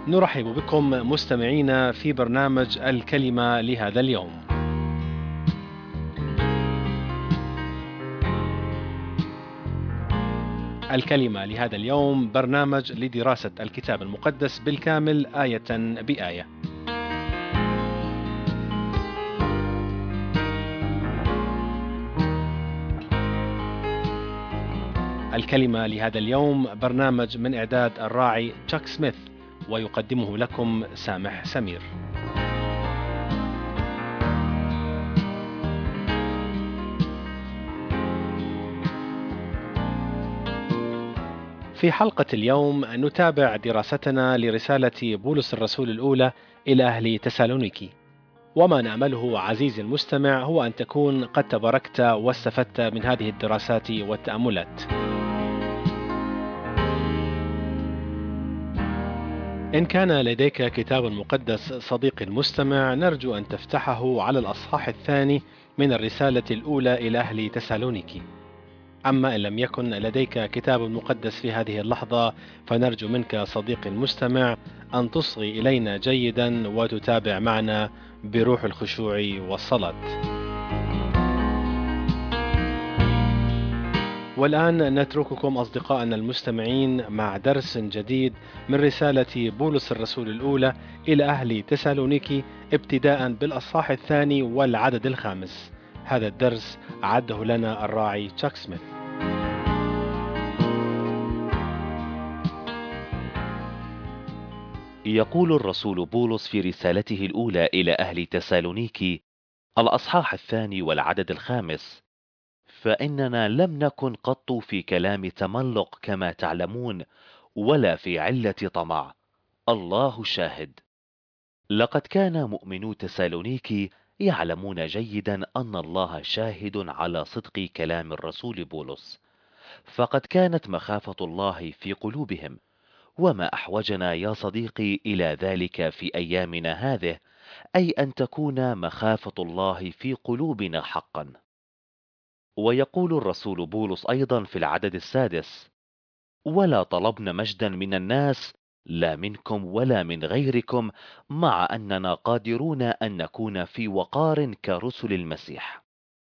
نرحب بكم مستمعينا في برنامج الكلمة لهذا اليوم. الكلمة لهذا اليوم برنامج لدراسة الكتاب المقدس بالكامل آية بآية. الكلمة لهذا اليوم برنامج من إعداد الراعي تشاك سميث، ويقدمه لكم سامح سمير. في حلقة اليوم نتابع دراستنا لرسالة بولس الرسول الأولى إلى أهل تسالونيكي، وما نأمله عزيزي المستمع هو أن تكون قد تباركت واستفدت من هذه الدراسات والتأملات. إن كان لديك كتاب مقدس صديقي المستمع، نرجو أن تفتحه على الأصحاح الثاني من الرسالة الأولى إلى أهل تسالونيكي. أما إن لم يكن لديك كتاب مقدس في هذه اللحظة، فنرجو منك صديقي المستمع أن تصغي إلينا جيدا وتتابع معنا بروح الخشوع والصلاة. والآن نترككم أصدقائنا المستمعين مع درس جديد من رسالة بولس الرسول الأولى إلى أهل تسالونيكي، ابتداء بالأصحاح الثاني والعدد الخامس. هذا الدرس أعده لنا الراعي تشاك سميث. يقول الرسول بولس في رسالته الأولى إلى أهل تسالونيكي الأصحاح الثاني والعدد الخامس: فإننا لم نكن قط في كلام تملق كما تعلمون، ولا في علة طمع، الله شاهد. لقد كان مؤمنو تسالونيكي يعلمون جيدا أن الله شاهد على صدق كلام الرسول بولس، فقد كانت مخافة الله في قلوبهم. وما أحوجنا يا صديقي إلى ذلك في أيامنا هذه، أي أن تكون مخافة الله في قلوبنا حقا. ويقول الرسول بولس أيضا في العدد السادس: ولا طلبنا مجدا من الناس، لا منكم ولا من غيركم، مع أننا قادرون أن نكون في وقار كرسل المسيح.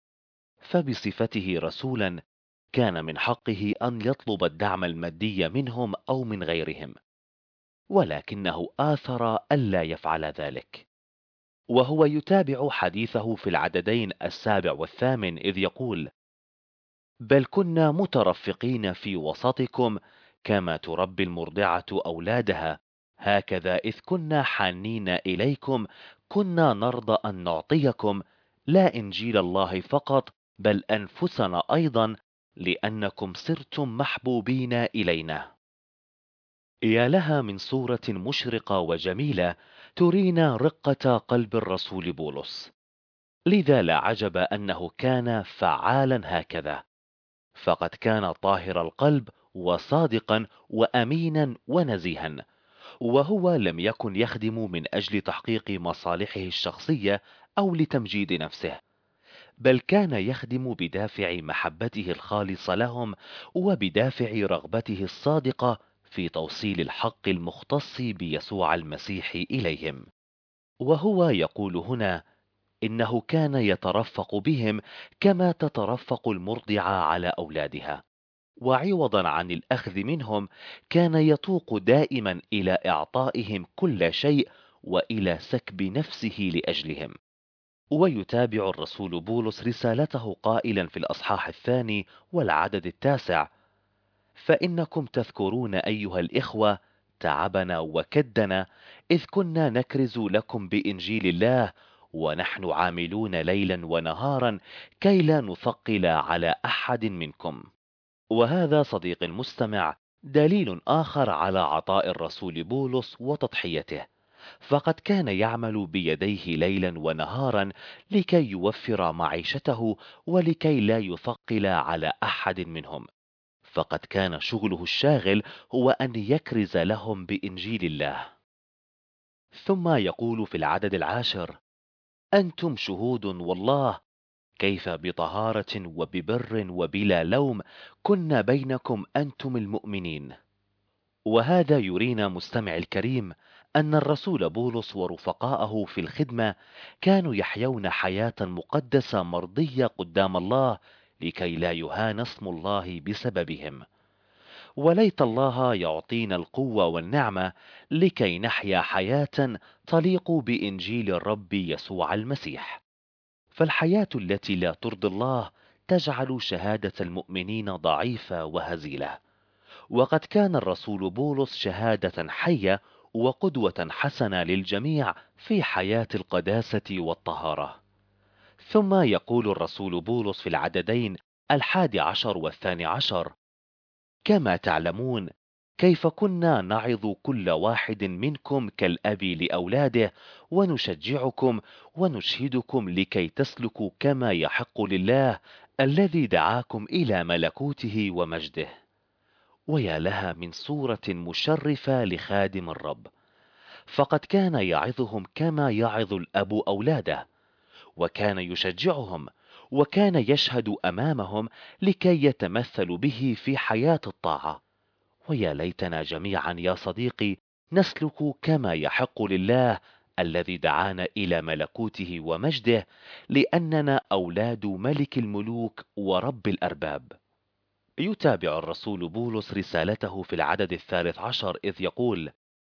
فبصفته رسولا كان من حقه أن يطلب الدعم المادي منهم أو من غيرهم، ولكنه آثر ألا يفعل ذلك. وهو يتابع حديثه في العددين السابع والثامن إذ يقول: بل كنا مترفقين في وسطكم كما تربي المرضعة أولادها، هكذا إذ كنا حانين إليكم كنا نرضى أن نعطيكم لا إنجيل الله فقط، بل أنفسنا أيضا، لأنكم صرتم محبوبين إلينا. يا لها من صورة مشرقة وجميلة ترينا رقة قلب الرسول بولس. لذا لا عجب أنه كان فعالا هكذا، فقد كان طاهر القلب وصادقا وأمينا ونزيها، وهو لم يكن يخدم من أجل تحقيق مصالحه الشخصية أو لتمجيد نفسه، بل كان يخدم بدافع محبته الخالصة لهم، وبدافع رغبته الصادقة في توصيل الحق المختص بيسوع المسيح إليهم. وهو يقول هنا إنه كان يترفق بهم كما تترفق المرضعة على أولادها، وعوضا عن الأخذ منهم كان يتوق دائما إلى إعطائهم كل شيء وإلى سكب نفسه لأجلهم. ويتابع الرسول بولس رسالته قائلا في الأصحاح الثاني والعدد التاسع: فإنكم تذكرون أيها الإخوة تعبنا وكدنا، إذ كنا نكرز لكم بإنجيل الله، ونحن عاملون ليلا ونهارا كي لا نثقل على أحد منكم. وهذا صديق المستمع دليل آخر على عطاء الرسول بولس وتضحيته، فقد كان يعمل بيديه ليلا ونهارا لكي يوفر معيشته ولكي لا يثقل على أحد منهم، فقد كان شغله الشاغل هو أن يكرز لهم بإنجيل الله. ثم يقول في العدد العاشر: أنتم شهود والله كيف بطهارة وببر وبلا لوم كنا بينكم أنتم المؤمنين. وهذا يرينا مستمع الكريم أن الرسول بولس ورفقاءه في الخدمة كانوا يحيون حياة مقدسة مرضية قدام الله لكي لا يهان اسم الله بسببهم. وليت الله يعطينا القوة والنعمة لكي نحيا حياة تليق بإنجيل الرب يسوع المسيح. فالحياة التي لا ترضي الله تجعل شهادة المؤمنين ضعيفة وهزيلة. وقد كان الرسول بولس شهادة حية وقدوة حسنة للجميع في حياة القداسة والطهارة. ثم يقول الرسول بولس في العددين 11 و12: كما تعلمون كيف كنا نعظ كل واحد منكم كالأب لأولاده، ونشجعكم ونشهدكم لكي تسلكوا كما يحق لله الذي دعاكم إلى ملكوته ومجده. ويا لها من صورة مشرفة لخادم الرب، فقد كان يعظهم كما يعظ الأب أولاده، وكان يشجعهم، وكان يشهد أمامهم لكي يتمثلوا به في حياة الطاعة. ويا ليتنا جميعا يا صديقي نسلك كما يحق لله الذي دعانا إلى ملكوته ومجده، لأننا أولاد ملك الملوك ورب الأرباب. يتابع الرسول بولس رسالته في العدد 13 إذ يقول: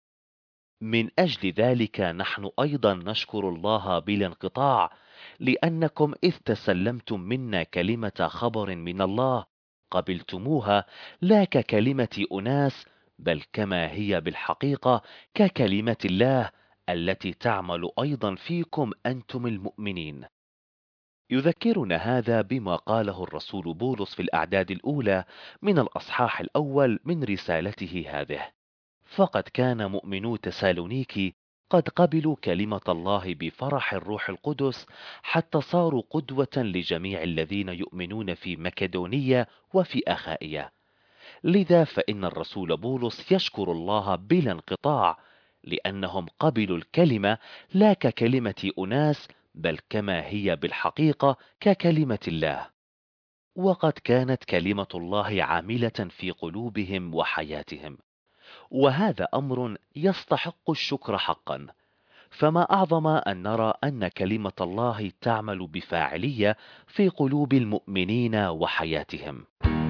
من أجل ذلك نحن أيضا نشكر الله بلا انقطاع، لأنكم إذ تسلمتم منا كلمة خبر من الله قبلتموها، لا ككلمة أناس، بل كما هي بالحقيقة ككلمة الله التي تعمل أيضا فيكم أنتم المؤمنين. يذكرنا هذا بما قاله الرسول بولس في الأعداد الأولى من الأصحاح الأول من رسالته هذه: فقد كان مؤمنو تسالونيكي قد قبلوا كلمة الله بفرح الروح القدس، حتى صاروا قدوة لجميع الذين يؤمنون في مكدونية وفي أخائية. لذا فإن الرسول بولس يشكر الله بلا انقطاع، لأنهم قبلوا الكلمة لا ككلمة أناس، بل كما هي بالحقيقة ككلمة الله. وقد كانت كلمة الله عاملة في قلوبهم وحياتهم، وهذا أمر يستحق الشكر حقا. فما أعظم أن نرى أن كلمة الله تعمل بفاعلية في قلوب المؤمنين وحياتهم.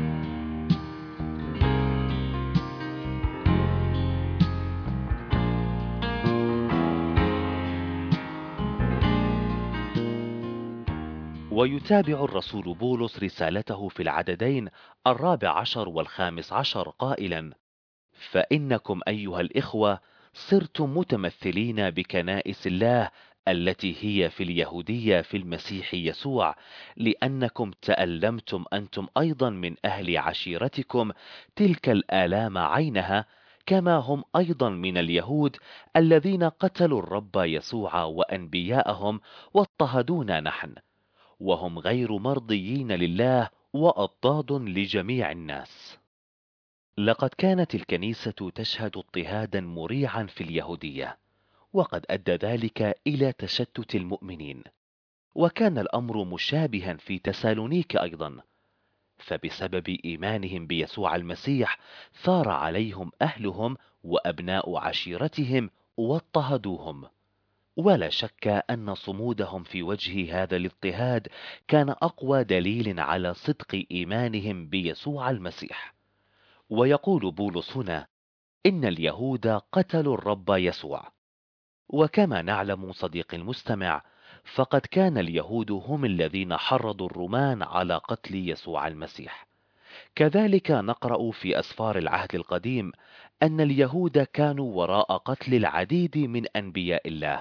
ويتابع الرسول بولس رسالته في العددين 14 و15 قائلا: فإنكم أيها الإخوة صرتم متمثلين بكنائس الله التي هي في اليهودية في المسيح يسوع، لأنكم تألمتم أنتم أيضا من أهل عشيرتكم تلك الآلام عينها، كما هم أيضا من اليهود الذين قتلوا الرب يسوع وأنبياءهم واضطهدونا نحن، وهم غير مرضيين لله وأضداد لجميع الناس. لقد كانت الكنيسة تشهد اضطهادا مريعا في اليهودية، وقد أدى ذلك إلى تشتت المؤمنين. وكان الأمر مشابها في تسالونيك أيضا، فبسبب إيمانهم بيسوع المسيح ثار عليهم أهلهم وأبناء عشيرتهم واضطهدوهم. ولا شك أن صمودهم في وجه هذا الاضطهاد كان أقوى دليل على صدق إيمانهم بيسوع المسيح. ويقول بولس هنا: إن اليهود قتلوا الرب يسوع. وكما نعلم صديقي المستمع، فقد كان اليهود هم الذين حرضوا الرومان على قتل يسوع المسيح. كذلك نقرأ في أسفار العهد القديم أن اليهود كانوا وراء قتل العديد من أنبياء الله.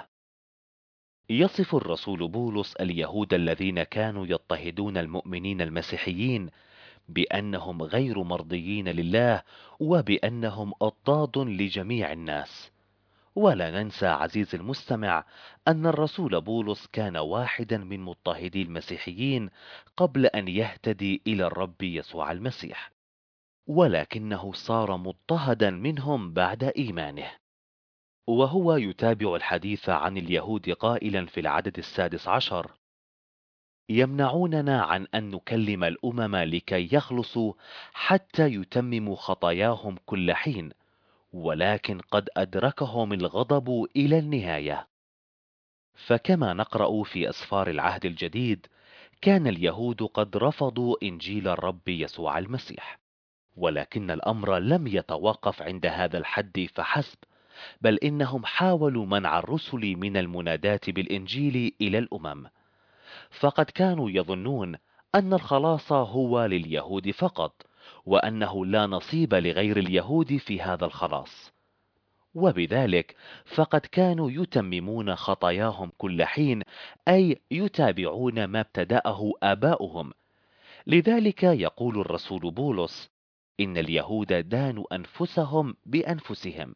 يصف الرسول بولس اليهود الذين كانوا يضطهدون المؤمنين المسيحيين بأنهم غير مرضيين لله، وبأنهم أضداد لجميع الناس. ولا ننسى عزيزي المستمع أن الرسول بولس كان واحدا من مضطهدي المسيحيين قبل أن يهتدي إلى الرب يسوع المسيح، ولكنه صار مضطهدا منهم بعد إيمانه. وهو يتابع الحديث عن اليهود قائلا في العدد 16: يمنعوننا عن أن نكلم الأمم لكي يخلصوا حتى يتمموا خطاياهم كل حين، ولكن قد أدركهم الغضب إلى النهاية. فكما نقرأ في أسفار العهد الجديد، كان اليهود قد رفضوا إنجيل الرب يسوع المسيح، ولكن الأمر لم يتوقف عند هذا الحد فحسب، بل إنهم حاولوا منع الرسل من المناداة بالإنجيل إلى الأمم. فقد كانوا يظنون أن الخلاص هو لليهود فقط، وأنه لا نصيب لغير اليهود في هذا الخلاص. وبذلك فقد كانوا يتممون خطاياهم كل حين، أي يتابعون ما ابتدأه آباؤهم. لذلك يقول الرسول بولس: إن اليهود دانوا أنفسهم بأنفسهم.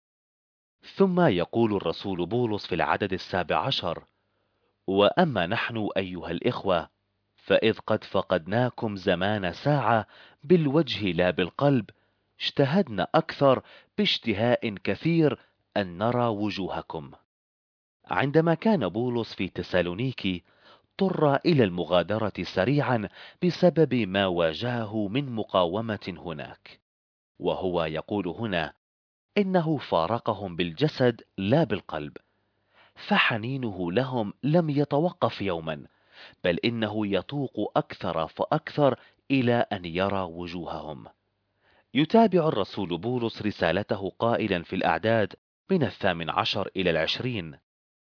ثم يقول الرسول بولس في العدد 17: وأما نحن أيها الإخوة، فإذ قد فقدناكم زمان ساعة بالوجه لا بالقلب، اشتهدنا أكثر باشتهاء كثير أن نرى وجوهكم. عندما كان بولس في تسالونيكي، اضطر إلى المغادرة سريعا بسبب ما واجهه من مقاومة هناك. وهو يقول هنا إنه فارقهم بالجسد لا بالقلب، فحنينه لهم لم يتوقف يوما، بل إنه يتوق أكثر فأكثر إلى أن يرى وجوههم. يتابع الرسول بولس رسالته قائلا في الأعداد من 18 إلى 20: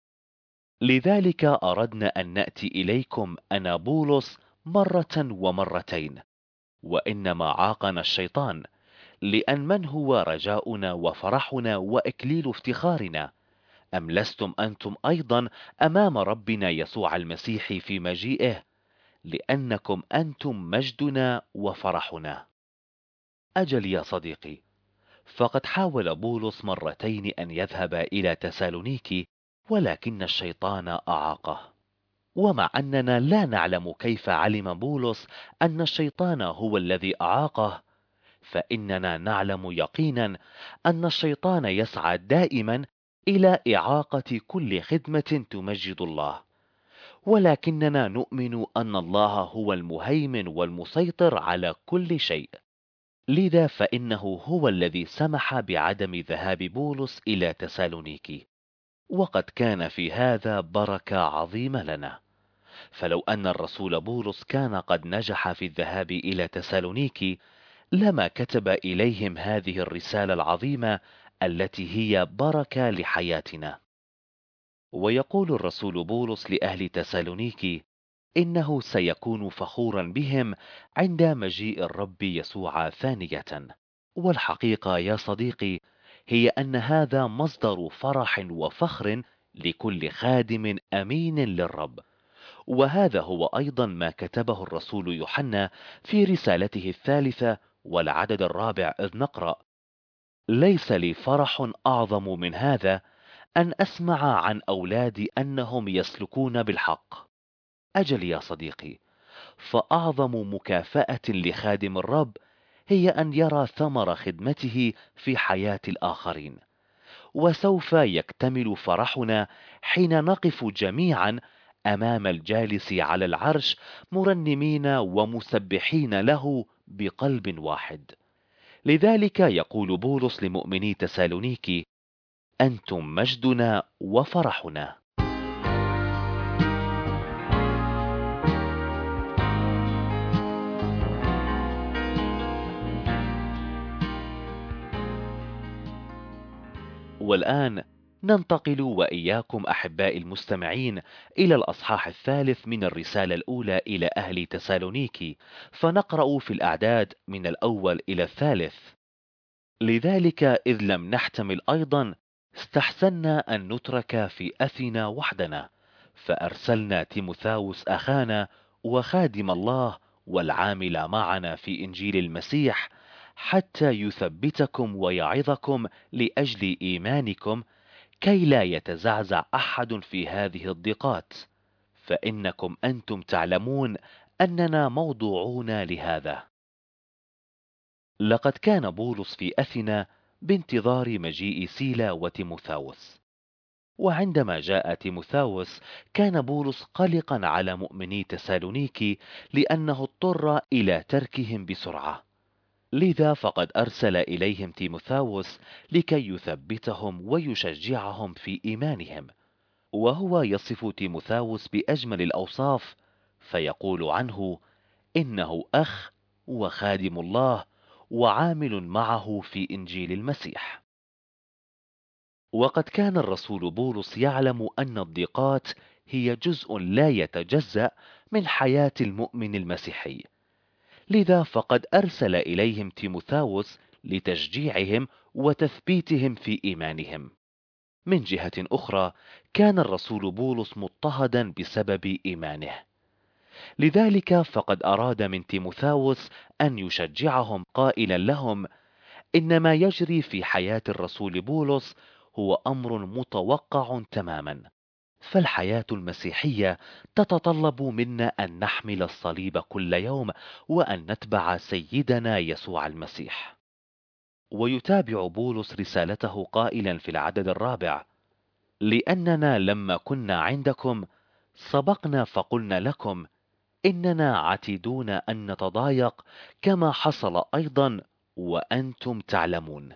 لذلك أردنا أن نأتي إليكم أنا بولس مرة ومرتين، وإنما عاقنا الشيطان، لأن من هو رجاؤنا وفرحنا وإكليل افتخارنا؟ أم لستم أنتم أيضا أمام ربنا يسوع المسيح في مجيئه؟ لأنكم أنتم مجدنا وفرحنا. أجل يا صديقي، فقد حاول بولس مرتين أن يذهب إلى تسالونيكي، ولكن الشيطان أعاقه. ومع أننا لا نعلم كيف علم بولس أن الشيطان هو الذي أعاقه، فإننا نعلم يقينا أن الشيطان يسعى دائما إلى إعاقة كل خدمة تمجد الله، ولكننا نؤمن أن الله هو المهيمن والمسيطر على كل شيء. لذا فإنه هو الذي سمح بعدم ذهاب بولس إلى تسالونيكي، وقد كان في هذا بركة عظيمة لنا. فلو أن الرسول بولس كان قد نجح في الذهاب إلى تسالونيكي، لما كتب إليهم هذه الرسالة العظيمة التي هي بركة لحياتنا. ويقول الرسول بولس لأهل تسالونيكي إنه سيكون فخورا بهم عند مجيء الرب يسوع ثانية. والحقيقة يا صديقي هي أن هذا مصدر فرح وفخر لكل خادم أمين للرب. وهذا هو أيضا ما كتبه الرسول يوحنا في رسالته الثالثة والعدد 4، إذ نقرأ: ليس لي فرح أعظم من هذا، أن أسمع عن أولادي أنهم يسلكون بالحق. أجل يا صديقي، فأعظم مكافأة لخادم الرب هي أن يرى ثمر خدمته في حياة الآخرين. وسوف يكتمل فرحنا حين نقف جميعا أمام الجالس على العرش مرنمين ومسبحين له بقلب واحد. لذلك يقول بولس لمؤمني تسالونيكي: أنتم مجدنا وفرحنا. والآن ننتقل وإياكم أحبائي المستمعين إلى الأصحاح الثالث من الرسالة الأولى إلى أهل تسالونيكي، فنقرأ في الأعداد من الأول إلى الثالث: لذلك إذ لم نحتمل أيضا، استحسنا أن نترك في أثينا وحدنا، فأرسلنا تيموثاوس أخانا وخادم الله والعامل معنا في إنجيل المسيح، حتى يثبتكم ويعظكم لأجل إيمانكم، كي لا يتزعزع أحد في هذه الضيقات، فإنكم أنتم تعلمون أننا موضوعون لهذا. لقد كان بولس في أثينا بانتظار مجيء سيلا وتيموثاوس، وعندما جاء تيموثاوس كان بولس قلقا على مؤمني تسالونيكي لأنه اضطر إلى تركهم بسرعة. لذا فقد أرسل إليهم تيموثاوس لكي يثبتهم ويشجعهم في إيمانهم، وهو يصف تيموثاوس بأجمل الأوصاف، فيقول عنه: إنه أخ وخادم الله وعامل معه في إنجيل المسيح. وقد كان الرسول بولس يعلم أن الضيقات هي جزء لا يتجزأ من حياة المؤمن المسيحي، لذا فقد أرسل إليهم تيموثاوس لتشجيعهم وتثبيتهم في إيمانهم. من جهة أخرى، كان الرسول بولس مضطهدا بسبب إيمانه، لذلك فقد أراد من تيموثاوس أن يشجعهم قائلا لهم: إن ما يجري في حياة الرسول بولس هو أمر متوقع تماما، فالحياة المسيحية تتطلب منا أن نحمل الصليب كل يوم وأن نتبع سيدنا يسوع المسيح. ويتابع بولس رسالته قائلا في العدد 4: لأننا لما كنا عندكم سبقنا فقلنا لكم إننا عتيدون أن نتضايق كما حصل أيضا وأنتم تعلمون.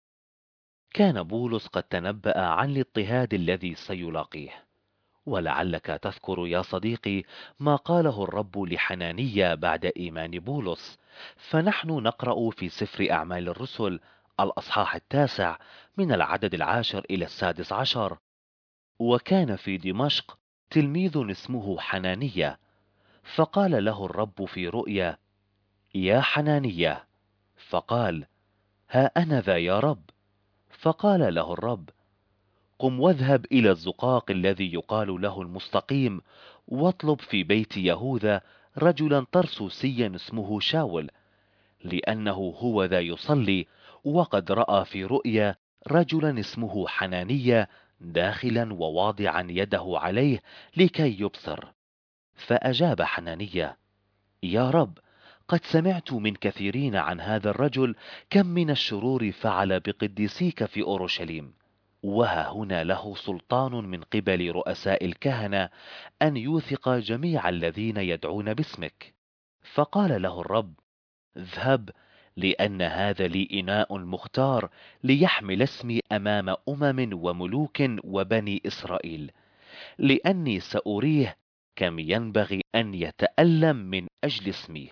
كان بولس قد تنبأ عن الاضطهاد الذي سيلاقيه، ولعلك تذكر يا صديقي ما قاله الرب لحنانيا بعد إيمان بولس، فنحن نقرأ في سفر أعمال الرسل الأصحاح 9 من العدد 10 إلى 16: وكان في دمشق تلميذ اسمه حنانيا، فقال له الرب في رؤيا: يا حنانيا. فقال: ها أنا ذا يا رب. فقال له الرب: قم واذهب إلى الزقاق الذي يقال له المستقيم، واطلب في بيت يهوذا رجلا طرسوسيا اسمه شاول، لأنه هو ذا يصلي، وقد رأى في رؤيا رجلا اسمه حنانيا داخلا وواضعا يده عليه لكي يبصر. فأجاب حنانيا: يا رب، قد سمعت من كثيرين عن هذا الرجل كم من الشرور فعل بقديسيك في أورشليم، وها هنا له سلطان من قبل رؤساء الكهنة أن يوثق جميع الذين يدعون باسمك. فقال له الرب: اذهب، لأن هذا لي إناء مختار ليحمل اسمي أمام أمم وملوك وبني إسرائيل، لأني سأريه كم ينبغي أن يتألم من أجل اسمي.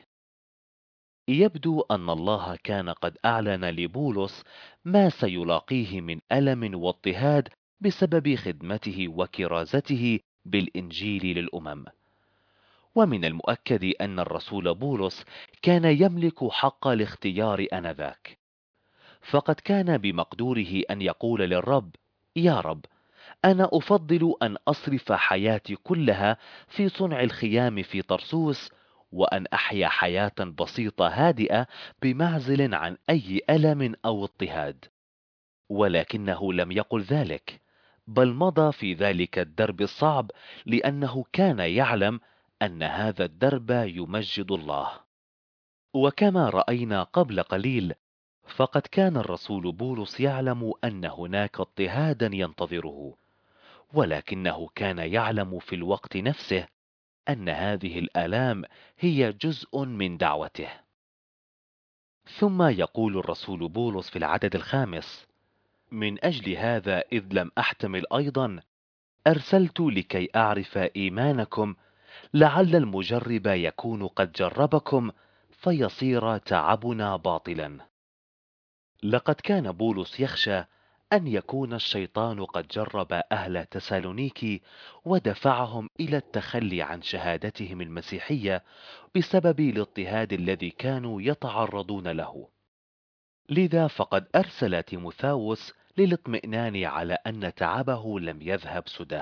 يبدو أن الله كان قد أعلن لبولس ما سيلاقيه من ألم واضطهاد بسبب خدمته وكرازته بالإنجيل للأمم. ومن المؤكد أن الرسول بولس كان يملك حق الاختيار آنذاك، فقد كان بمقدوره أن يقول للرب: يا رب، أنا أفضل أن أصرف حياتي كلها في صنع الخيام في طرسوس، وأن أحيا حياة بسيطة هادئة بمعزل عن أي ألم أو اضطهاد. ولكنه لم يقل ذلك، بل مضى في ذلك الدرب الصعب، لأنه كان يعلم أن هذا الدرب يمجد الله. وكما رأينا قبل قليل، فقد كان الرسول بولس يعلم أن هناك اضطهادا ينتظره، ولكنه كان يعلم في الوقت نفسه أن هذه الآلام هي جزء من دعوته. ثم يقول الرسول بولس في العدد 5: من أجل هذا إذ لم أحتمل أيضا أرسلت لكي أعرف إيمانكم، لعل المجرب يكون قد جربكم فيصير تعبنا باطلا. لقد كان بولس يخشى أن يكون الشيطان قد جرب أهل تسالونيكي ودفعهم إلى التخلي عن شهادتهم المسيحية بسبب الاضطهاد الذي كانوا يتعرضون له، لذا فقد أرسل تيموثاوس للاطمئنان على أن تعبه لم يذهب سدى.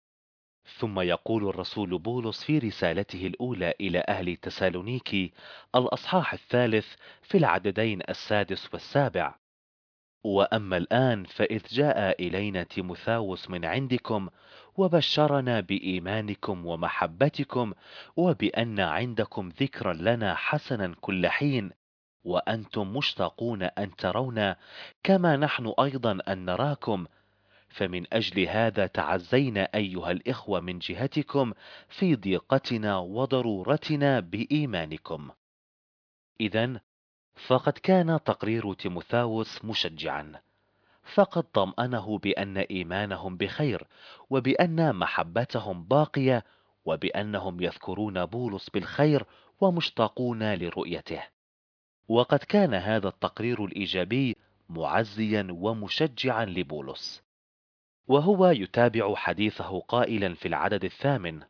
ثم يقول الرسول بولس في رسالته الأولى إلى أهل تسالونيكي الأصحاح 3 في العددين 6 و7: وأما الآن فإذ جاء إلينا تيموثاوس من عندكم وبشرنا بإيمانكم ومحبتكم، وبأن عندكم ذكرا لنا حسنا كل حين، وأنتم مشتاقون أن ترونا كما نحن أيضا أن نراكم، فمن أجل هذا تعزينا أيها الإخوة من جهتكم في ضيقتنا وضرورتنا بإيمانكم. إذن فقد كان تقرير تيموثاوس مشجعا، فقد طمأنه بأن إيمانهم بخير، وبأن محبتهم باقية، وبأنهم يذكرون بولس بالخير ومشتاقون لرؤيته. وقد كان هذا التقرير الإيجابي معزيا ومشجعا لبولس، وهو يتابع حديثه قائلا في العدد 8: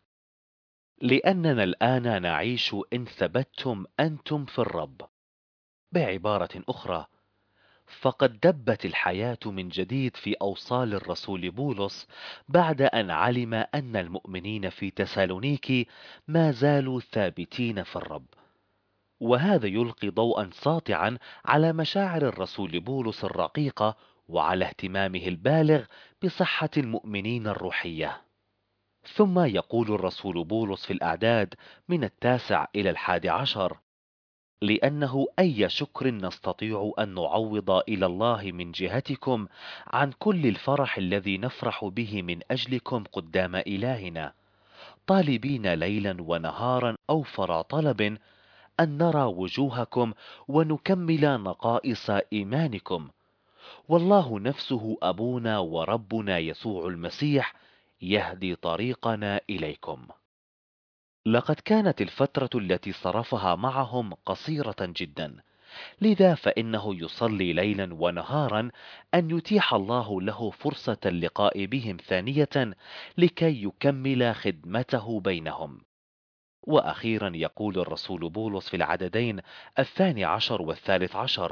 لأننا الآن نعيش إن ثبتتم أنتم في الرب. بعبارة أخرى، فقد دبت الحياة من جديد في أوصال الرسول بولس بعد أن علم أن المؤمنين في تسالونيكي ما زالوا ثابتين في الرب. وهذا يلقي ضوءا ساطعا على مشاعر الرسول بولس الرقيقة، وعلى اهتمامه البالغ بصحة المؤمنين الروحية. ثم يقول الرسول بولس في الأعداد من 9 إلى 11: لأنه أي شكر نستطيع أن نعوض إلى الله من جهتكم عن كل الفرح الذي نفرح به من أجلكم قدام إلهنا، طالبين ليلا ونهارا أوفر طلب أن نرى وجوهكم ونكمل نقائص إيمانكم، والله نفسه أبونا وربنا يسوع المسيح يهدي طريقنا إليكم. لقد كانت الفترة التي صرفها معهم قصيرة جدا، لذا فإنه يصلي ليلا ونهارا أن يتيح الله له فرصة اللقاء بهم ثانية لكي يكمل خدمته بينهم. وأخيرا يقول الرسول بولس في العددين 12 و13: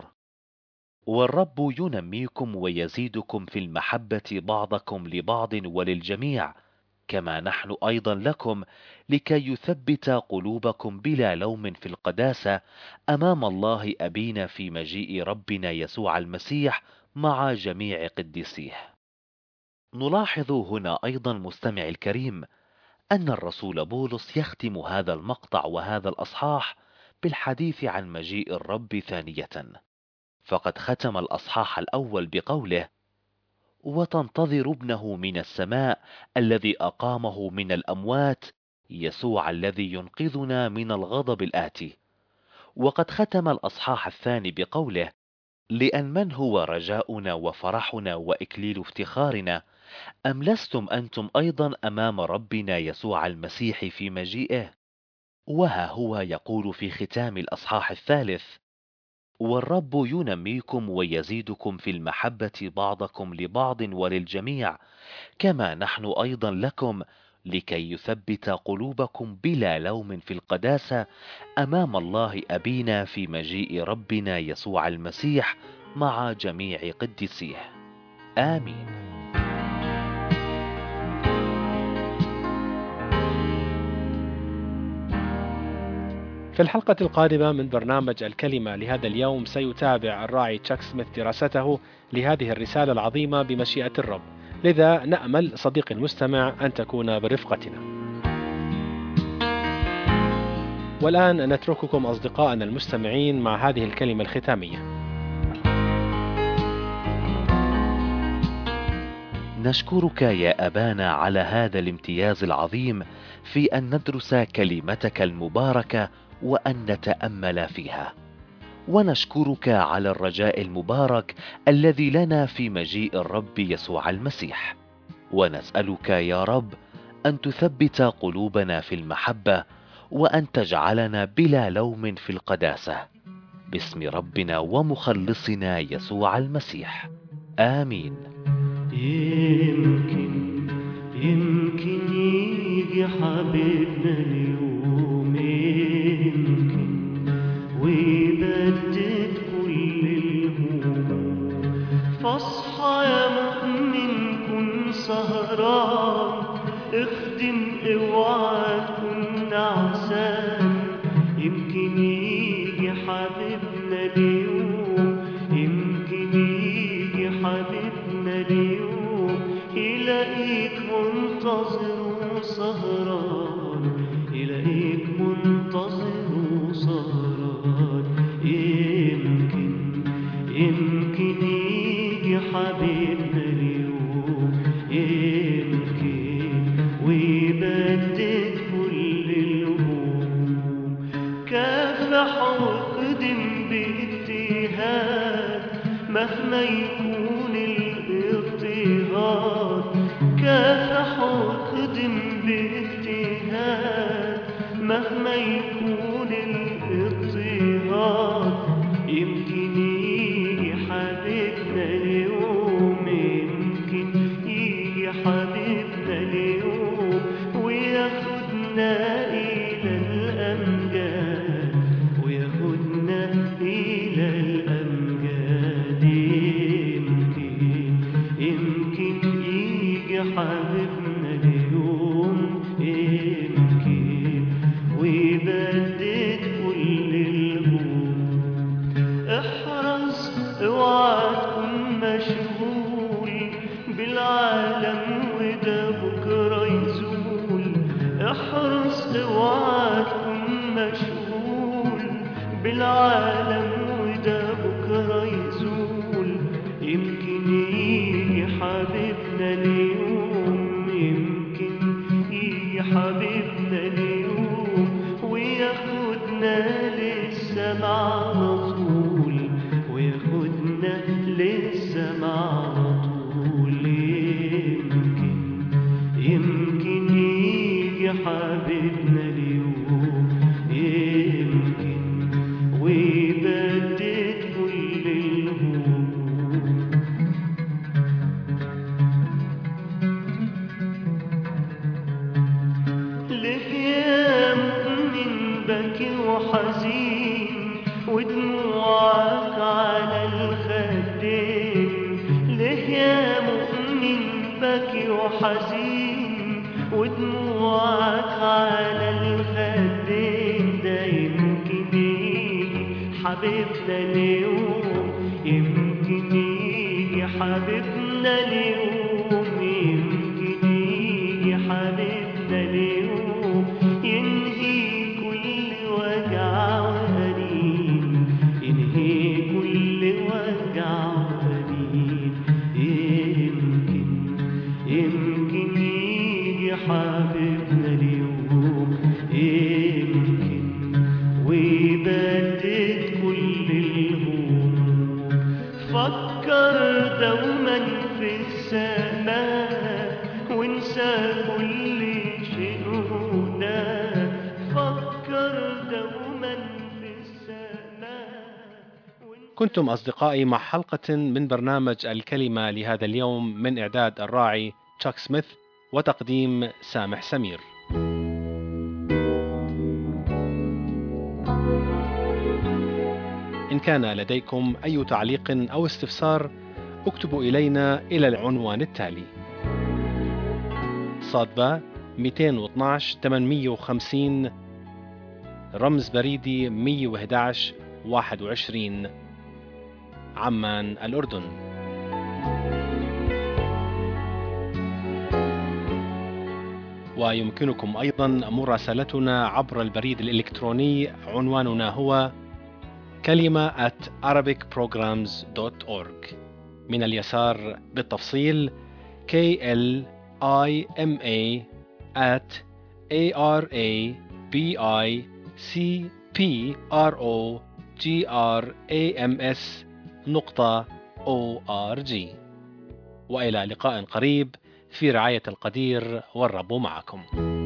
والرب ينميكم ويزيدكم في المحبة بعضكم لبعض وللجميع، كما نحن أيضا لكم، لكي يثبت قلوبكم بلا لوم في القداسة أمام الله أبينا في مجيء ربنا يسوع المسيح مع جميع قديسيه. نلاحظ هنا أيضا مستمع الكريم أن الرسول بولس يختم هذا المقطع وهذا الأصحاح بالحديث عن مجيء الرب ثانية. فقد ختم الأصحاح الأول بقوله: وتنتظر ابنه من السماء الذي أقامه من الأموات، يسوع الذي ينقذنا من الغضب الآتي. وقد ختم الأصحاح الثاني بقوله: لأن من هو رجاؤنا وفرحنا وإكليل افتخارنا، أم لستم أنتم أيضا أمام ربنا يسوع المسيح في مجيئه؟ وها هو يقول في ختام الأصحاح الثالث: والرب ينميكم ويزيدكم في المحبة بعضكم لبعض وللجميع، كما نحن أيضا لكم، لكي يثبت قلوبكم بلا لوم في القداسة أمام الله أبينا في مجيء ربنا يسوع المسيح مع جميع قديسيه. آمين. في الحلقة القادمة من برنامج الكلمة لهذا اليوم سيتابع الراعي تشاك سميث دراسته لهذه الرسالة العظيمة بمشيئة الرب، لذا نأمل صديقي المستمع أن تكون برفقتنا. والآن نترككم أصدقائنا المستمعين مع هذه الكلمة الختامية. نشكرك يا أبانا على هذا الامتياز العظيم في أن ندرس كلمتك المباركة وأن نتأمل فيها، ونشكرك على الرجاء المبارك الذي لنا في مجيء الرب يسوع المسيح. ونسألك يا رب أن تثبت قلوبنا في المحبة، وأن تجعلنا بلا لوم في القداسة، باسم ربنا ومخلصنا يسوع المسيح. آمين. يمكن يجي حبيبنا اليوم، يمكن ويبدد كل الهموم. فاصحى يا مؤمن، كن سهران، اخدم اوعى تكون نعسان. يمكن يجي حبيبنا اليوم، يمكن يجي حبيبنا اليوم، يلاقيك منتظر وسهران، يلاقيك مهما يكون الاضطهاد كافح واخدم باجتهاد. مهما يكون الاضطهاد يمكن يجي حبيبنا اليوم، يمكن يجي حبيبنا اليوم وياخدنا إلى الأمجاد، وياخدنا إلى الأمجاد. يمكن يجي حبيبنا اليوم، يمكن ويبدد كل الهموم. احرص اوعى تكون مشغول بالعالم وده بكرة يزول. احرص اوعى تكون مشغول بالعالم وده بكرة يزول. يمكن يجي حبيبنا اليوم، يمكن يجي حبيبنا اليوم وياخدنا للسما على طول، وياخدنا للسما على طول. يمكن يجي حبيبنا اليوم، يمكن ويبدد كل الهموم. ليه يا مؤمن بكي وحزين ودموعك على الخدين؟ ليه يا مؤمن بكي وحزين ودموعك على الخدين؟ ده يمكن يجي حبيبنا اليوم، يمكن يجي حبيبنا اليوم، يمكن يجي حبيبنا اليوم ينهي كل وجع وأنين، ينهي كل وجع وأنين. يمكن يجي حبيبنا اليوم، يمكن ويبدد كل الهموم. فكر دوما في السماء وانسى كل شيء هناك. فكر دوما في السماء. كنتم أصدقائي مع حلقة من برنامج الكلمة لهذا اليوم، من إعداد الراعي تشاك سميث وتقديم سامح سمير. إن كان لديكم أي تعليق أو استفسار اكتبوا إلينا إلى العنوان التالي: صادبة 212 850 رمز بريدي 111 21 عمان الأردن. ويمكنكم أيضا مراسلتنا عبر البريد الإلكتروني، عنواننا هو kalima@arabicprograms.org. من اليسار بالتفصيل KLIMA@arabicprograms.org. وإلى لقاء قريب في رعاية القدير، والرب معكم.